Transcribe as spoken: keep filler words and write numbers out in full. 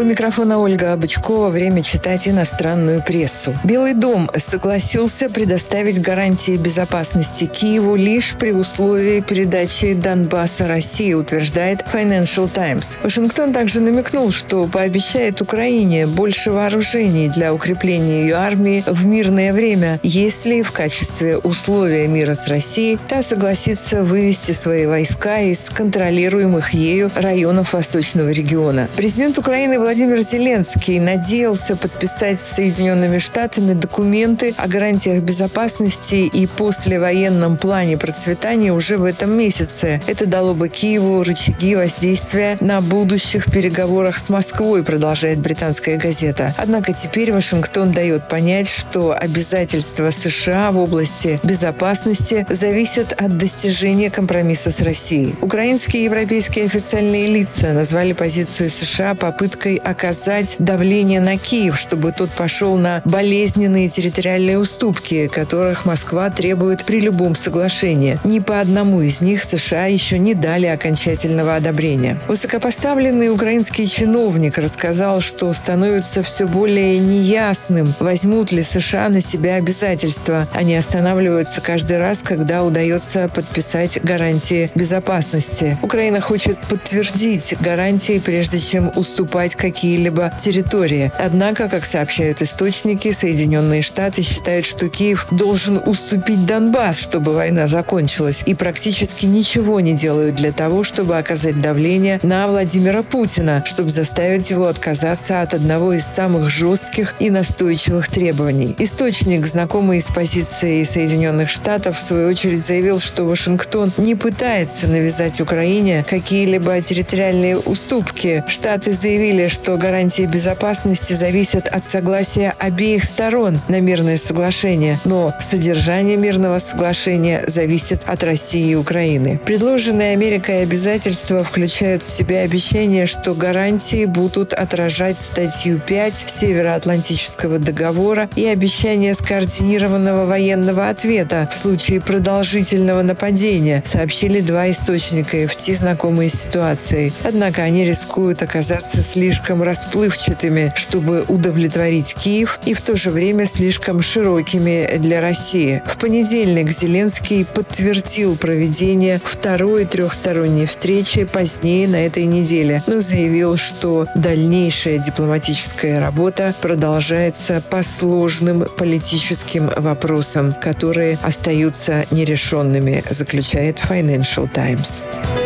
микрофона Ольга Обычкова. Время читать иностранную прессу. Белый дом согласился предоставить гарантии безопасности Киеву лишь при условии передачи Донбасса России, утверждает Financial Times. Вашингтон также намекнул, что пообещает Украине больше вооружений для укрепления ее армии в мирное время, если в качестве условия мира с Россией та согласится вывести свои войска из контролируемых ею районов Восточного региона. Президент Украины Владимир Зеленский надеялся подписать с Соединенными Штатами документы о гарантиях безопасности и послевоенном плане процветания уже в этом месяце. Это дало бы Киеву рычаги воздействия на будущих переговорах с Москвой, продолжает британская газета. Однако теперь Вашингтон дает понять, что обязательства США в области безопасности зависят от достижения компромисса с Россией. Украинские и европейские официальные лица назвали позицию США попыткой оказать давление на Киев, чтобы тот пошел на болезненные территориальные уступки, которых Москва требует при любом соглашении. Ни по одному из них США еще не дали окончательного одобрения. Высокопоставленный украинский чиновник рассказал, что становится все более неясным, возьмут ли США на себя обязательства. Они останавливаются каждый раз, когда удается подписать гарантии безопасности. Украина хочет подтвердить гарантии, прежде чем уступать какие-либо территории. Однако, как сообщают источники, Соединенные Штаты считают, что Киев должен уступить Донбасс, чтобы война закончилась, и практически ничего не делают для того, чтобы оказать давление на Владимира Путина, чтобы заставить его отказаться от одного из самых жестких и настойчивых требований. Источник, знакомый с позицией Соединенных Штатов, в свою очередь заявил, что Вашингтон не пытается навязать Украине какие-либо территориальные уступки. Штаты заявили, что гарантии безопасности зависят от согласия обеих сторон на мирное соглашение, но содержание мирного соглашения зависит от России и Украины. Предложенные Америкой обязательства включают в себя обещание, что гарантии будут отражать статью пять Североатлантического договора и обещание скоординированного военного ответа в случае продолжительного нападения, сообщили два источника эф ти, знакомые с ситуацией. Однако они рискуют оказаться слишком расплывчатыми, чтобы удовлетворить Киев, и в то же время слишком широкими для России. В понедельник Зеленский подтвердил проведение второй трехсторонней встречи позднее на этой неделе, но заявил, что дальнейшая дипломатическая работа продолжается по сложным политическим вопросам, которые остаются нерешенными, заключает Financial Times.